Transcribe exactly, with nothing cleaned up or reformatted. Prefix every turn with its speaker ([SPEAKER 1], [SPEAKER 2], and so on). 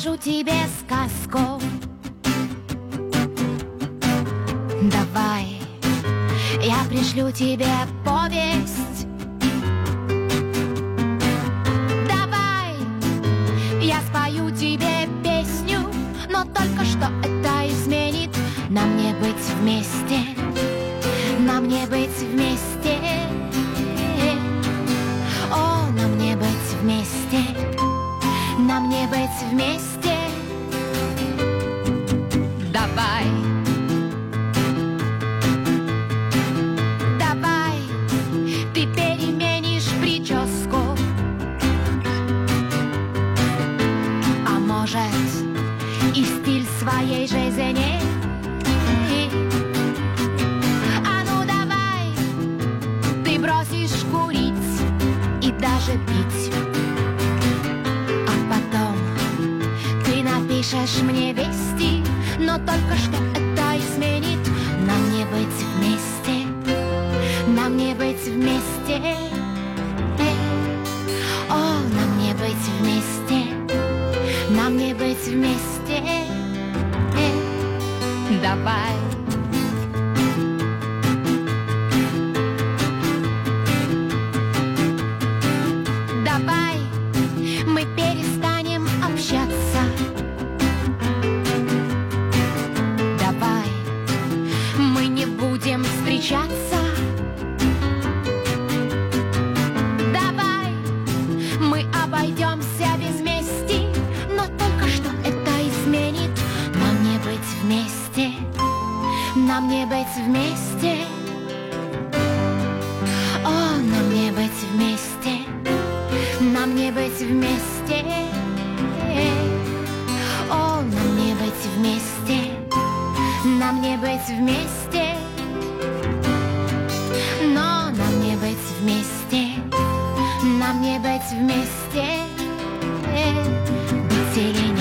[SPEAKER 1] расскажу тебе сказку. Давай, я пришлю тебе повесть. Давай, я спою тебе песню, но только что это изменит нам не быть вместе, нам не быть вместе. О, нам не быть вместе, нам не быть вместе. Давай, давай, ты переменишь прическу, а может и стиль своей жизни. А ну давай, ты бросишь курить и даже пить, а потом ты напишешь мне вести, но только что это изменит нам не быть вместе, нам не быть вместе. О, нам не быть вместе, нам не быть вместе. Давай. Давай мы перестанем общаться. Давай мы не будем встречаться. Давай мы обойдемся без мести, но только что это изменит нам не быть вместе, нам не быть вместе. О, нам не быть вместе, нам не быть вместе. О, нам не быть вместе, нам не быть вместе. Но нам не быть вместе, нам не быть вместе. Быть или